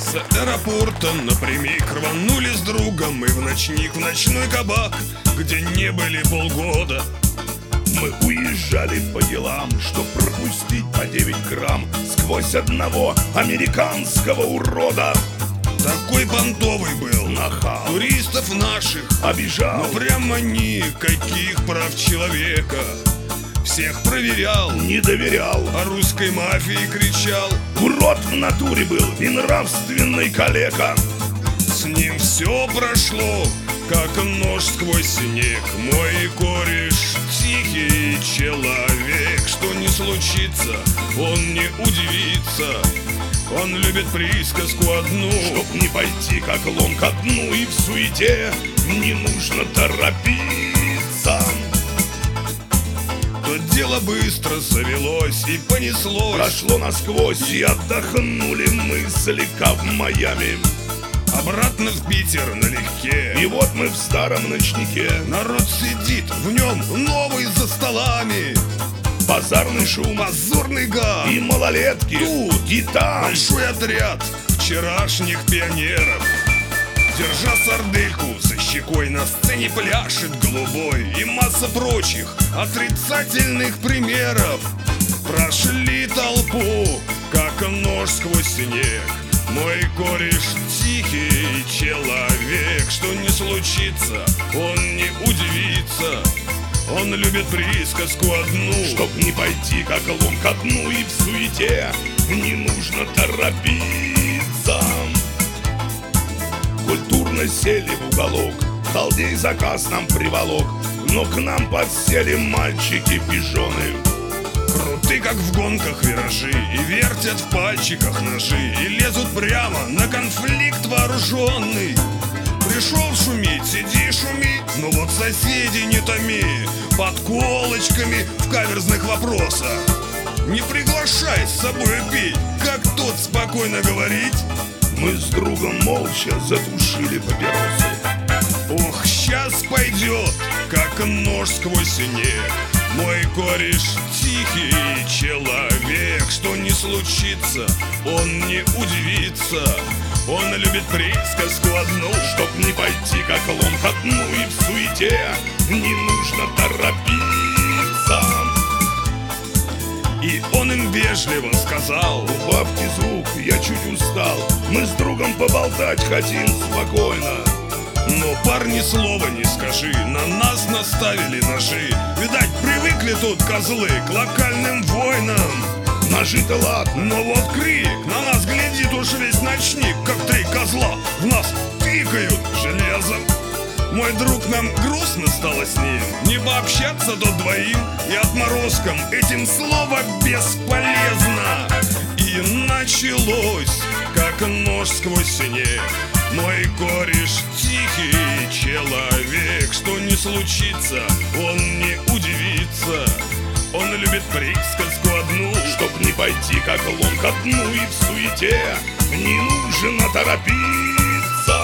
С аэропорта напрямик рванули с другом мы в ночник, в ночной кабак, где не были полгода. Мы уезжали по делам, чтоб пропустить по 9 грамм сквозь одного американского урода. Такой понтовый был, нахал, туристов наших обижал, но прямо никаких прав человека. Всех проверял, не доверял, о русской мафии кричал. Урод в натуре был и нравственный калека. С ним все прошло, как нож сквозь снег. Мой кореш тихий человек. Что не случится, он не удивится. Он любит присказку одну, чтоб не пойти как лом ко дну. И в суете не нужно торопиться. То дело быстро завелось и понеслось. Прошло насквозь и отдохнули мы слегка в Майами. Обратно в Питер налегке. И вот мы в старом ночнике. Народ сидит, в нем новый за столами. Базарный шум, позорный гам. И малолетки тут и там. Большой отряд вчерашних пионеров. Держа сардельку за щекой, на сцене пляшет голубой. И масса прочих отрицательных примеров. Прошли толпу, как нож сквозь снег. Мой кореш тихий человек. Что не случится, он не удивится. Он любит присказку одну, чтоб не пойти как лом ко дну. И в суете не нужно торопиться. Культурно сели в уголок, халдей заказ нам приволок. Но к нам подсели мальчики-пижоны. Круты, как в гонках виражи, и вертят в пальчиках ножи, и лезут прямо на конфликт вооруженный. Пришел шуметь, сиди шуми, но вот соседи не томи. Подколочками в каверзных вопросах. Не приглашай с собой пить, как тот спокойно говорить. Мы с другом молча затушили папиросы. Ох, сейчас пойдет, как нож сквозь снег. Мой кореш тихий человек. Что не случится, он не удивится. Он любит присказку одну, чтоб не пойти как лом ко дну. И в суете не нужно торопиться. И он им вежливо сказал: убавьте звук, я чуть устал. Мы с другом поболтать хотим спокойно. Но парни слова не скажи, на нас наставили ножи. Видать, привыкли тут козлы к локальным войнам. Ножи-то ладно, но вот крик, на нас глядит уж весь ночник, как 3 козла в нас тыкают железом. Мой друг, нам грустно стало с ним не пообщаться тут двоим. И отморозкам этим слово бесполезно. И началось, как нож сквозь снег. Мой кореш тихий человек. Что не случится, он не удивится. Он любит присказку одну, чтоб не пойти как лом ко дну. И в суете не нужно торопиться.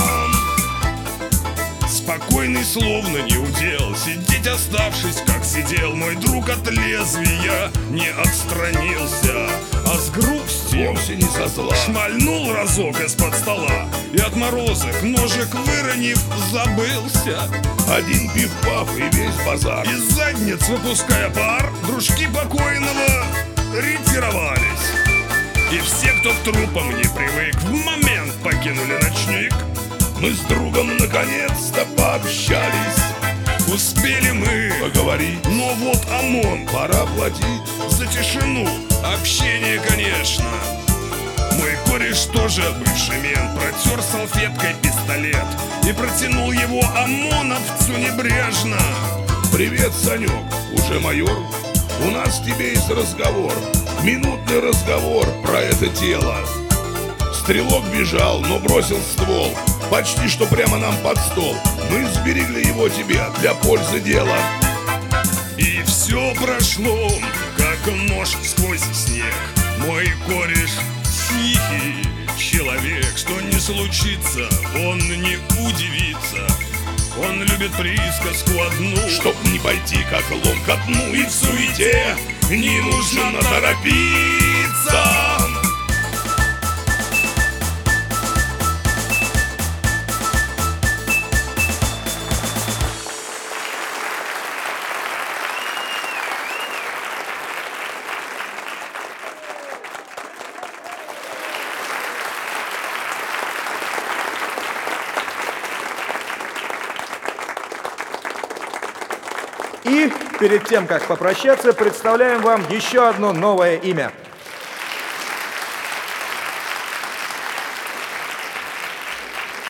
Спокойный, словно не удел, сидеть оставшись, как сидел. Мой друг от лезвия не отстранился, а с грустью, вовсе не со зла, шмальнул разок из-под стола. И отморозок, ножик выронив, забылся. Один пиф-паф и весь базар. Из задниц выпуская пар, дружки покойного ретировались. И все, кто к трупам не привык, в момент покинули ночник. Мы с другом наконец-то пообщались. Успели мы поговорить, но вот ОМОН, пора платить за тишину, общение, конечно. Мой кореш тоже бывший мент, протер салфеткой пистолет и протянул его ОМОНовцу небрежно. Привет, Санек, уже майор. У нас с тебе есть разговор, минутный разговор про это дело. Стрелок бежал, но бросил ствол, почти что прямо нам под стол. Мы сберегли его тебе для пользы дела. И все прошло, как нож сквозь снег. Мой кореш тихий человек. Что не случится, он не удивится. Он любит присказку одну, чтоб не пойти как лом ко дну. И в суете не нужно торопиться. И перед тем, как попрощаться, представляем вам еще одно новое имя.